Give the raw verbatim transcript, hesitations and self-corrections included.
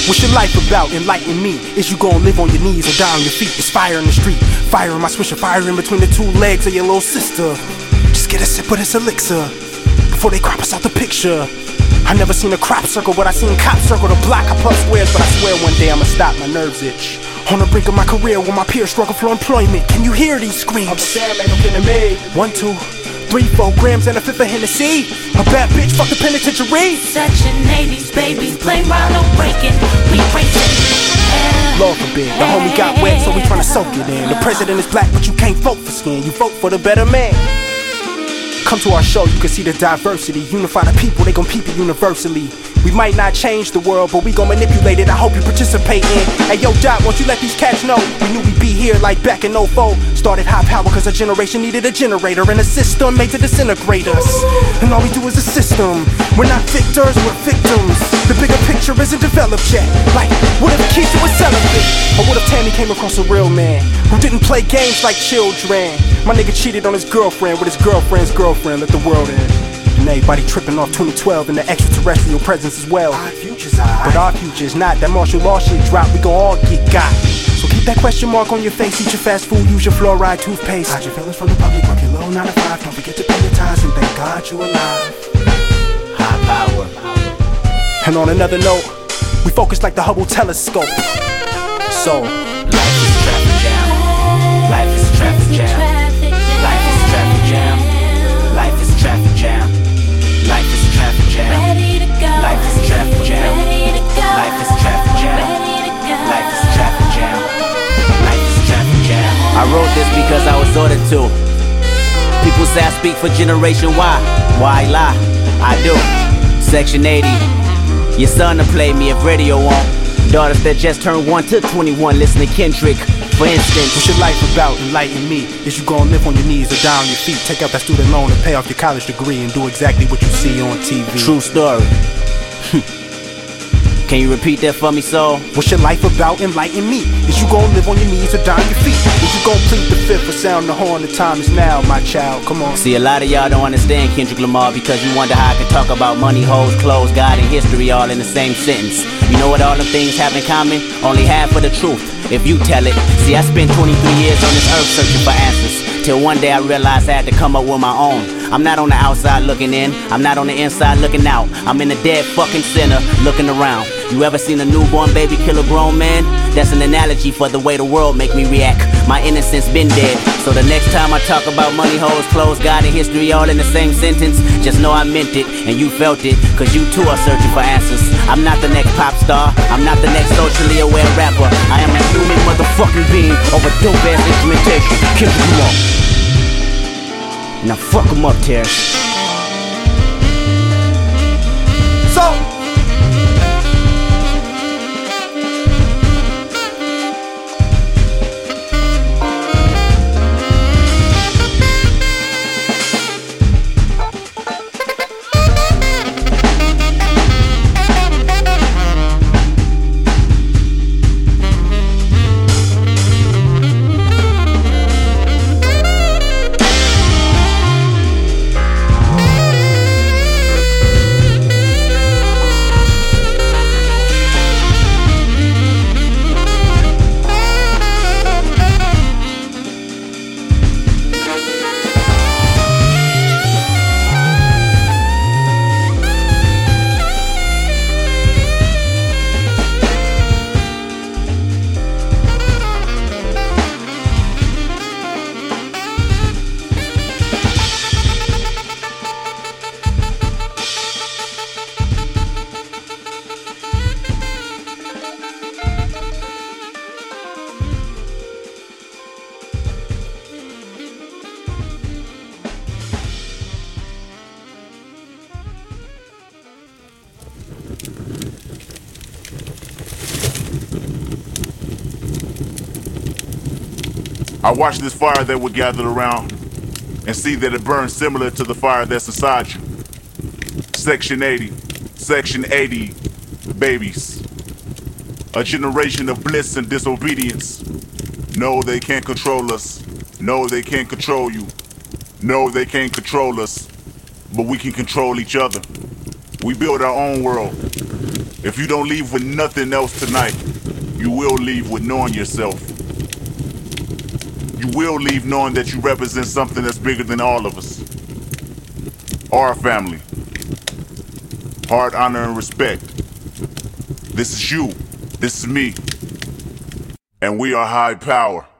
What's your life about? Enlighten me. Is you gon' live on your knees or die on your feet? It's fire in the street, fire in my swisher, fire in between the two legs of your little sister. Just get a sip of this elixir before they crop us out the picture. I never seen a crop circle, but I seen cops circle the block. I puff squares, but I swear one day I'ma stop, my nerves itch. On the brink of my career, where my peers struggle for employment. Can you hear these screams? I'm Sam, ain't no kidding me. One, two, three, four grams and a fifth of Hennessy. A bad bitch, fuck the penitentiary. Section eighties, babies, play Ronald Reagan. We racing. Lord forbid, the homie got wet, so we tryna soak it in. The president is black, but you can't vote for skin. You vote for the better man. Come to our show, you can see the diversity. Unify the people, they gon' peep it universally. We might not change the world, but we gon' manipulate it. I hope you participate in. Hey yo, Doc, won't you let these cats know? We knew we'd be here like back in oh four. Started high power cause a generation needed a generator and a system made to disintegrate us. And all we do is a system. We're not victors, we're victims. The bigger picture isn't developed yet. Like, what if Keisha was celibate? Or what if Tammy came across a real man who didn't play games like children? My nigga cheated on his girlfriend with his girlfriend's girlfriend. Let the world in. And everybody tripping off twenty twelve and the extraterrestrial presence as well. Our future's alright, but our future's not. That martial law shit drop, we gon' all get got. So keep that question mark on your face. Eat your fast food, use your fluoride toothpaste. Hide your feelings from the public, work your low nine to five. Don't forget to pay your tithes and thank God you alive. High power. And on another note, we focus like the Hubble telescope. So life is traffic jam. Life is traffic jam. Life is traffic jam. Life is traffic jam. Life is traffic jam. Life is traffic jam. Life is traffic jam. Life is traffic jam. Life is traffic jam. I wrote this because I was ordered to. People say I speak for Generation Y. Why lie? I do. Section eighty. Your son to play me if radio won't. Daughters that just turned one to twenty-one listen to Kendrick. For instance, what's your life about? Enlighten me. Is you gon' live on your knees or die on your feet? Take out that student loan and pay off your college degree and do exactly what you see on T V. True story. Can you repeat that for me, soul? What's your life about? Enlighten me. Is you gon' live on your knees or die on your feet? Is you gon' plead the fifth or sound the horn? The time is now, my child. Come on. See, a lot of y'all don't understand Kendrick Lamar because you wonder how I can talk about money, hoes, clothes, God, and history all in the same sentence. You know what all them things have in common? Only half of the truth, if you tell it. See, I spent twenty-three years on this earth searching for answers, till one day I realized I had to come up with my own. I'm not on the outside looking in, I'm not on the inside looking out. I'm in the dead fucking center looking around. You ever seen a newborn baby kill a grown man? That's an analogy for the way the world make me react. My innocence been dead, so the next time I talk about money, hoes, clothes, God, and history all in the same sentence, just know I meant it, and you felt it, cause you too are searching for answers. I'm not the next pop star, I'm not the next socially aware rapper. I am a human motherfucking being of a dope ass instrumentation. Kendrick Lamar. Now fuck 'em up, Terrence. So I watch this fire that we're gathered around and see that it burns similar to the fire that's inside you. Section eighty, Section eighty, babies. A generation of bliss and disobedience. No, they can't control us. No, they can't control you. No, they can't control us. But we can control each other. We build our own world. If you don't leave with nothing else tonight, you will leave with knowing yourself. You will leave knowing that you represent something that's bigger than all of us. Our family. Heart, honor, and respect. This is you. This is me. And we are high power.